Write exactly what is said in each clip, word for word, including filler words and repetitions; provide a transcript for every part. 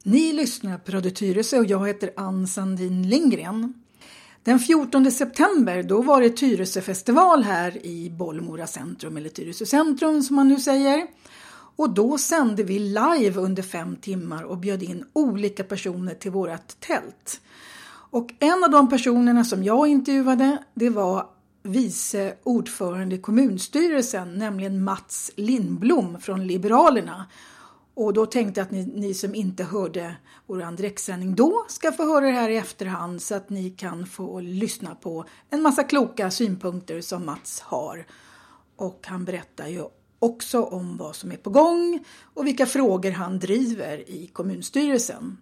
Ni lyssnar på Radio Tyresö och jag heter Ann Sandin Lindgren. Den fjortonde september då var det Tyresö-festival här i Bollmora centrum, eller Tyresö centrum som man nu säger. Och då sände vi live under fem timmar och bjöd in olika personer till vårt tält. Och en av de personerna som jag intervjuade, det var vice ordförande i kommunstyrelsen, nämligen Mats Lindblom från Liberalerna. Och då tänkte jag att ni, ni som inte hörde vår direktsändning då ska få höra det här i efterhand så att ni kan få lyssna på en massa kloka synpunkter som Mats har. Och han berättar ju också om vad som är på gång och vilka frågor han driver i kommunstyrelsen.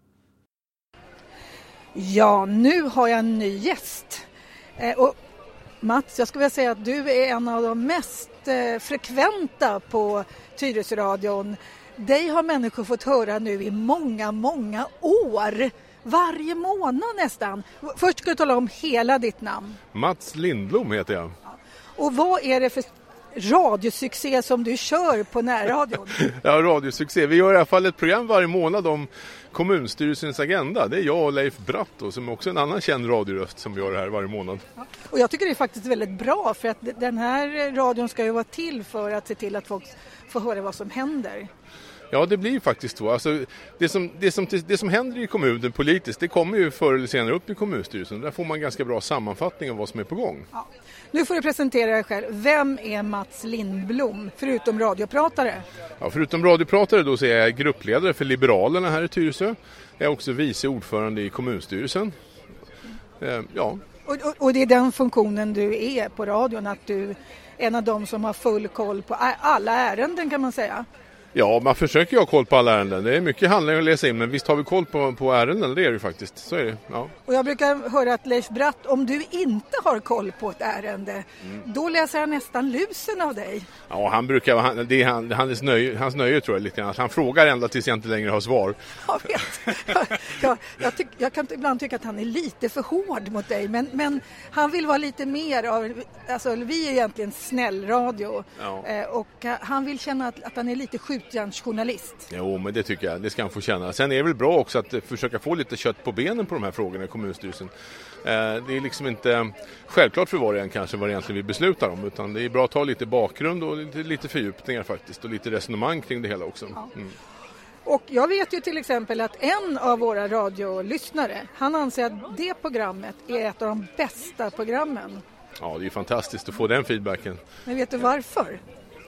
Ja, nu har jag en ny gäst. Eh, och Mats, jag skulle vilja säga att du är en av de mest eh, frekventa på Tyresö-radion. Dig har människor fått höra nu i många, många år. Varje månad nästan. Först ska du tala om hela ditt namn. Mats Lindblom heter jag. Och vad är det för radiosuccé som du kör på närradion? Ja, radiosuccé. Vi gör i alla fall ett program varje månad om kommunstyrelsens agenda. Det är jag och Leif Bratt då, som är också en annan känd radioröst som gör det här varje månad. Ja. Och jag tycker det är faktiskt väldigt bra för att den här radion ska ju vara till för att se till att folk får höra vad som händer. Ja, det blir ju faktiskt så. Alltså, det, som, det, som, det som händer i kommunen politiskt, det kommer ju förr eller senare upp i kommunstyrelsen. Där får man ganska bra sammanfattning av vad som är på gång. Ja. Nu får du presentera dig själv. Vem är Mats Lindblom, förutom radiopratare? Ja, förutom radiopratare då så är jag gruppledare för Liberalerna här i Tyresö. Jag är också vice ordförande i kommunstyrelsen. Eh, ja. Och, och, och det är den funktionen du är på radion, att du är en av dem som har full koll på alla ärenden kan man säga? Ja, man försöker ju ha koll på alla ärenden. Det är mycket handlingar att läsa in, men visst har vi koll på, på ärenden, det är det ju faktiskt. Så är det, ja. Och jag brukar höra att Leif Bratt, om du inte har koll på ett ärende, mm. då läser han nästan lusen av dig. Ja, han brukar, han, det är han, hans, nöje, hans nöje tror jag lite grann. Han frågar ända tills jag inte längre har svar. Jag vet. Jag, jag, jag, tyck, jag kan ibland tycka att han är lite för hård mot dig, men, men han vill vara lite mer av, alltså vi är egentligen snäll radio, ja. eh, och han vill känna att, att han är lite skjutjärnsjournalist. Jo, men det tycker jag, det ska han få känna. Sen är det väl bra också att försöka få lite kött på benen på de här frågorna i kommunstyrelsen. Eh, det är liksom inte självklart för var och en kanske vad det egentligen vi beslutar om, utan det är bra att ta lite bakgrund och lite, lite fördjupningar faktiskt och lite resonemang kring det hela också. Ja. Mm. Och jag vet ju till exempel att en av våra radiolyssnare, han anser att det programmet är ett av de bästa programmen. Ja, det är fantastiskt att få den feedbacken. Men vet du varför?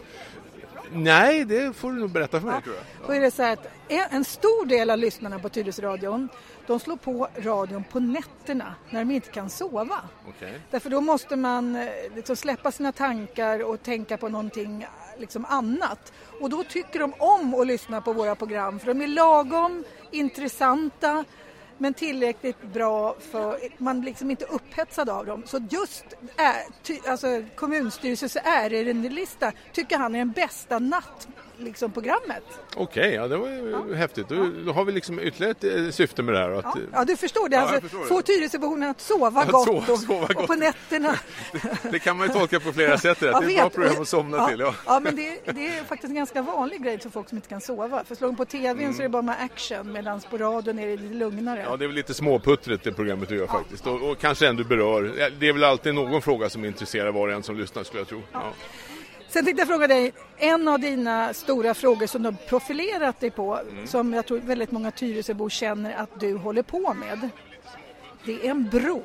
Nej, det får du nog berätta för mig, ja, tror jag. Då är det så här att en stor del av lyssnarna på Tyresö-radion, de slår på radion på nätterna när de inte kan sova. Okay. Därför då måste man liksom släppa sina tankar och tänka på någonting liksom annat. Och då tycker de om att lyssna på våra program, för de är lagom intressanta men tillräckligt bra för man liksom inte upphetsad av dem. Så just är, ty, alltså, kommunstyrelsens ärendelista tycker han är den bästa natt liksom programmet. Okej, okay, ja det var ju ja. häftigt. Då, ja. då har vi liksom ytterligare ett syfte med det här. Att, ja. ja, du förstår det. Ja, alltså, förstår få Tyresöborna att sova att gott, sova, och, sova och gott. på nätterna. det, det kan man ju tolka på flera sätt. Det är ett bra program att somna ja, till. Ja, ja men det, det är faktiskt en ganska vanlig grej för folk som inte kan sova. För slår de på tvn mm. så är det bara med action, medan på radion är det lite lugnare. Ja, det är väl lite småputtret det programmet du gör ja. faktiskt. Och, och kanske ändå berör. Det är väl alltid någon fråga som intresserar var och en som lyssnar, skulle jag tro. Ja. Ja. Sen tänkte jag fråga dig, en av dina stora frågor som du har profilerat dig på, mm. som jag tror väldigt många Tyresöbor känner att du håller på med, det är en bro.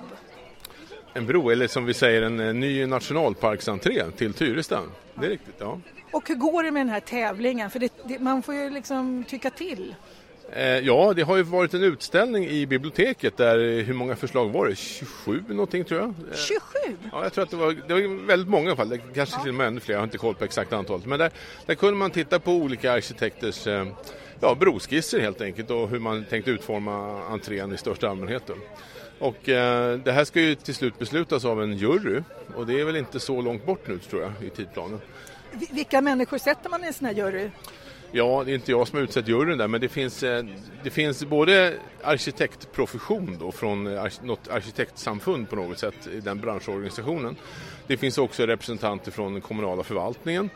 En bro, eller som vi säger en, en ny nationalparksentré till Tyresö. Det är riktigt, ja. Och hur går det med den här tävlingen? För det, det, man får ju liksom tycka till. Eh, ja, det har ju varit en utställning i biblioteket där, hur många förslag var det? tjugosju någonting tror jag. tjugosju? Ja, jag tror att det var, det var väldigt många i alla fall. Det kanske ja. till och med ännu fler, jag har inte koll på exakt antalet. Men där, där kunde man titta på olika arkitekters eh, ja, broskisser helt enkelt och hur man tänkte utforma entrén i största allmänheten. Och eh, det här ska ju till slut beslutas av en jury och det är väl inte så långt bort nu tror jag i tidplanen. Vilka människor sätter man i en sån här jury? Ja, det är inte jag som har utsett juryn där, men det finns, det finns både arkitektprofession då, från något arkitektsamfund på något sätt i den branschorganisationen. Det finns också representanter från den kommunala förvaltningen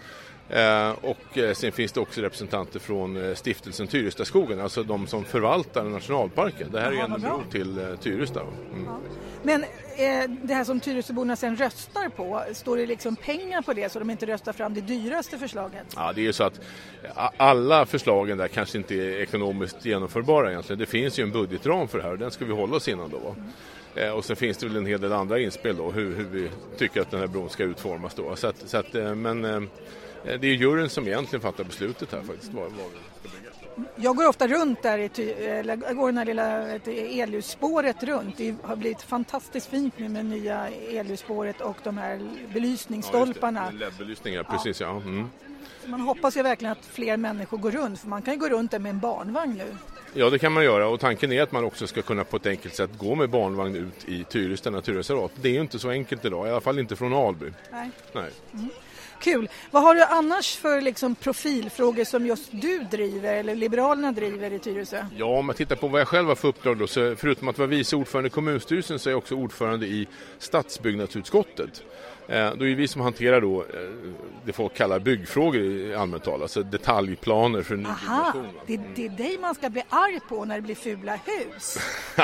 Eh, och eh, sen finns det också representanter från eh, stiftelsen Tyrestaskogen, alltså de som förvaltar nationalparken. Det här är en bro till eh, Tyresta. Mm. Ja. Men eh, det här som Tyresöborna sen röstar på, står det liksom pengar på det så de inte röstar fram det dyraste förslaget? Ja, det är ju så att alla förslagen där kanske inte är ekonomiskt genomförbara egentligen. Det finns ju en budgetram för det här och den ska vi hålla oss innan då. Va? Mm. Eh, och sen finns det väl en hel del andra inspel då, hur, hur vi tycker att den här bron ska utformas då. Så att, så att, eh, men eh, det är juryn som egentligen fattar beslutet här faktiskt. Var, var vi ska bygga. Jag går ofta runt där, i ty- eller jag går den här lilla elljusspåret runt. Det har blivit fantastiskt fint nu med nya elljusspåret och de här belysningsstolparna. Ja, L E D-belysningar, precis ja. Mm. Man hoppas ju verkligen att fler människor går runt, för man kan ju gå runt där med en barnvagn nu. Ja, det kan man göra och tanken är att man också ska kunna på ett enkelt sätt gå med barnvagn ut i Tyresta naturreservat. Det är ju inte så enkelt idag, i alla fall inte från Alby. Nej. Nej. Mm. Kul. Vad har du annars för liksom profilfrågor som just du driver eller Liberalerna driver i Tyresö? Ja, om man tittar på vad jag själv har för uppdrag då, så förutom att vara vice ordförande i kommunstyrelsen så är jag också ordförande i stadsbyggnadsutskottet. Eh, då är vi som hanterar då eh, det folk kallar byggfrågor i allmänt tal, alltså detaljplaner för nybyggnation. Det, det är dig man ska bli arg på när det blir fula hus.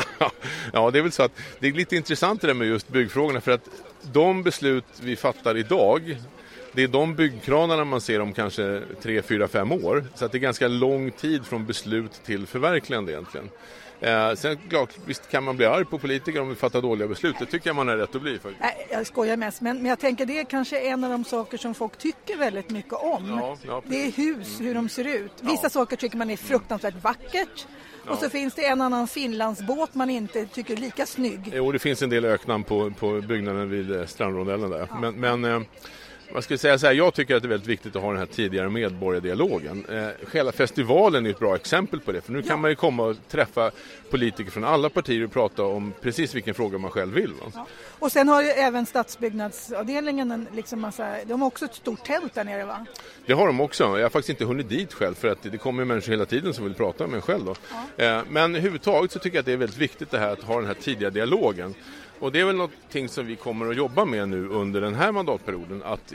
Ja, det är väl så att det är lite intressant det där med just byggfrågorna, för att de beslut vi fattar idag, det är de byggkranarna man ser om kanske tre, fyra, fem år. Så att det är ganska lång tid från beslut till förverkligande egentligen. Eh, sen klart, visst kan man bli arg på politiker om vi fattar dåliga beslut. Det tycker jag man är rätt att bli faktiskt. Nej, jag skojar mest, men, men jag tänker det är kanske en av de saker som folk tycker väldigt mycket om. Ja, ja, det är hus, hur de ser ut. Vissa ja. saker tycker man är fruktansvärt vackert. Och så Ja. finns det en annan Finlandsbåt man inte tycker är lika snygg. Jo, det finns en del öknamn på, på byggnaden vid strandrondellen där. Ja. Men... men eh, Man ska säga så här, jag tycker att det är väldigt viktigt att ha den här tidigare medborgardialogen. Eh, själva festivalen är ett bra exempel på det. För nu ja. kan man ju komma och träffa politiker från alla partier och prata om precis vilken fråga man själv vill. Va? Ja. Och sen har ju även stadsbyggnadsavdelningen en, liksom massa, de har också ett stort tält där nere, va? Det har de också. Jag har faktiskt inte hunnit dit själv för att det kommer människor hela tiden som vill prata med en själv. Då. Ja. Eh, men överhuvudtaget så tycker jag att det är väldigt viktigt det här att ha den här tidiga dialogen. Och det är väl någonting som vi kommer att jobba med nu under den här mandatperioden. Att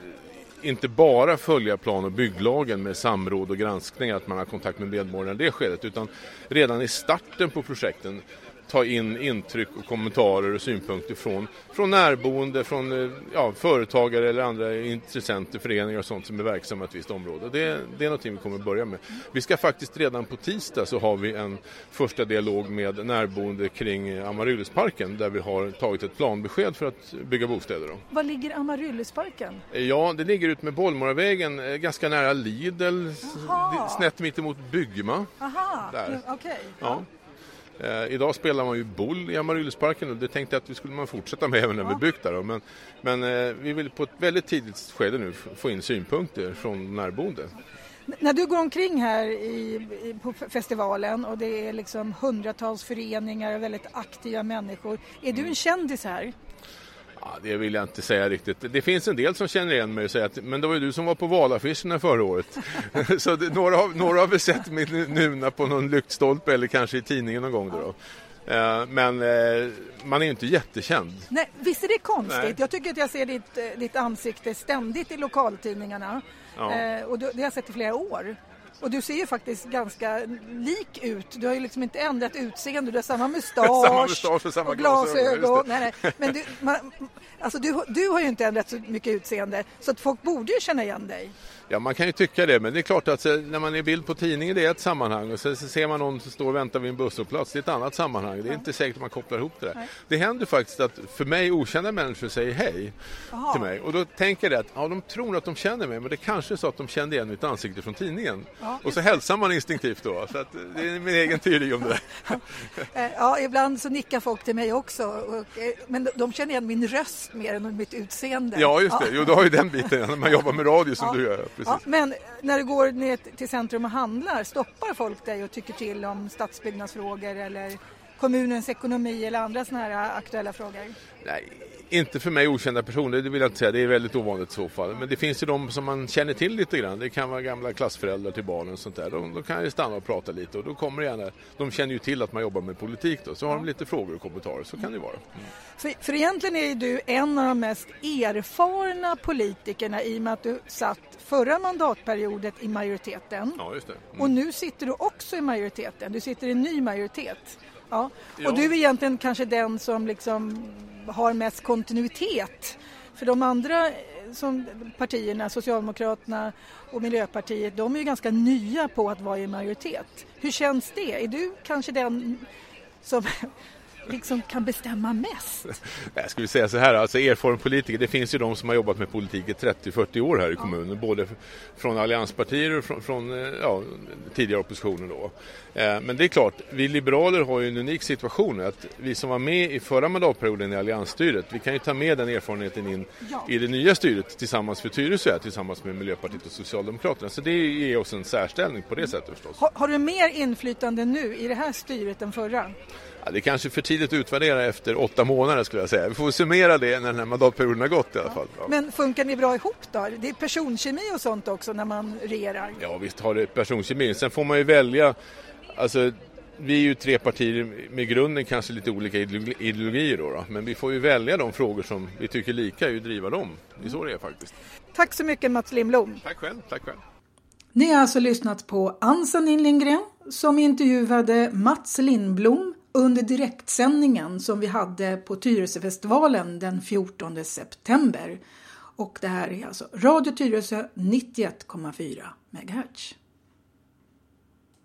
inte bara följa plan- och bygglagen med samråd och granskning, att man har kontakt med medborgarna i det skedet. Utan redan i starten på projekten ta in intryck och kommentarer och synpunkter från, från närboende, från ja, företagare eller andra intressenter, föreningar och sånt som är verksamma i ett visst område. Det, det är någonting vi kommer att börja med. Vi ska faktiskt redan på tisdag så har vi en första dialog med närboende kring Amaryllisparken där vi har tagit ett planbesked för att bygga bostäder. Då. Var ligger Amaryllisparken? Ja, det ligger ut med Bollmoravägen, ganska nära Lidl, Aha. snett mitt emot Byggma. Aha, okej. Okay. Ja. Eh, idag spelar man ju boll i Amaryllisparken och det tänkte jag att vi skulle man fortsätta med även när ja. vi byggt där. Då. Men, men eh, vi vill på ett väldigt tidigt skede nu få in synpunkter från närboende. N- när du går omkring här i, i, på festivalen och det är liksom hundratals föreningar och väldigt aktiva människor, är du en kändis här? Ja, det vill jag inte säga riktigt. Det finns en del som känner igen mig och säger att men det var ju du som var på valaffischerna förra året. Så det, några, har, några har väl sett mig nuna på någon lyktstolpe eller kanske i tidningen någon gång då. då. Uh, men uh, man är ju inte jättekänd. Nej, visst är det konstigt? Nej. Jag tycker att jag ser ditt, ditt ansikte ständigt i lokaltidningarna. Ja. Uh, och det har jag sett i flera år. Och du ser ju faktiskt ganska lik ut. Du har ju liksom inte ändrat utseende. Du har samma mustasch, samma mustasch och, samma och glasögon. Nej, nej. Men du, man, alltså du, du har ju inte ändrat så mycket utseende. Så att folk borde ju känna igen dig. Ja, man kan ju tycka det. Men det är klart att när man är bild på tidningen det är ett sammanhang. Och så, så ser man någon som står och väntar vid en busshållplats. Det är ett annat sammanhang. Det är inte säkert att man kopplar ihop det där. Nej. Det händer faktiskt att för mig okända människor säger hej Aha. till mig. Och då tänker jag att ja, de tror att de känner mig. Men det kanske är så att de kände igen mitt ansikte från tidningen. Ja. Och så hälsar man instinktivt då. Så att det är min egen teori om det där. Ja, ibland så nickar folk till mig också. Och, men de känner igen min röst mer än mitt utseende. Ja, just det. Ja. Jo, du har ju den biten när man jobbar med radio som ja. du gör. Precis. Ja, men när du går ner till centrum och handlar, stoppar folk dig och tycker till om stadsbyggnadsfrågor eller kommunens ekonomi eller andra såna här aktuella frågor? Nej, inte för mig okända personer, det vill jag inte säga. Det är väldigt ovanligt i så fall. Men det finns ju de som man känner till lite grann. Det kan vara gamla klassföräldrar till barnen och sånt där. De, de kan ju stanna och prata lite och då kommer det gärna. De känner ju till att man jobbar med politik då. Så har de lite frågor och kommentarer, så kan det vara. Mm. För, för egentligen är du en av de mest erfarna politikerna i och med att du satt förra mandatperioden i majoriteten. Ja, just det. Mm. Och nu sitter du också i majoriteten. Du sitter i en ny majoritet. Ja. Ja. Och du är egentligen kanske den som liksom har mest kontinuitet. För de andra som partierna, Socialdemokraterna och Miljöpartiet, de är ju ganska nya på att vara i majoritet. Hur känns det? Är du kanske den som liksom kan bestämma mest? Jag skulle säga så här, alltså erfaren politiker, det finns ju de som har jobbat med politik i trettio till fyrtio år här i kommunen, ja. Både från allianspartier och från, från ja, tidigare oppositionen då. Eh, men det är klart, vi liberaler har ju en unik situation att vi som var med i förra mandatperioden i alliansstyret, vi kan ju ta med den erfarenheten in ja. i det nya styret tillsammans för Tyresö, tillsammans med Miljöpartiet och Socialdemokraterna. Så det ger oss en särställning på det sättet förstås. Har, har du mer inflytande nu i det här styret än förra? Ja, det är kanske för tidigt att utvärdera efter åtta månader skulle jag säga. Vi får summera det när den här mandatperioden har gått i alla fall. Ja. Men funkar ni bra ihop då? Det är personkemi och sånt också när man regerar. Ja, visst har det personkemi. Sen får man ju välja, alltså vi är ju tre partier med grunden kanske lite olika ideologier då, då. Men vi får ju välja de frågor som vi tycker lika och driva dem. Det är så det är faktiskt. Tack så mycket Mats Lindblom. Tack själv, tack själv. Ni har alltså lyssnat på Ann Sandin Lindgren som intervjuade Mats Lindblom under direktsändningen som vi hade på Tyresöfestivalen den fjortonde september. Och det här är alltså Radio Tyresö nittioett komma fyra megahertz.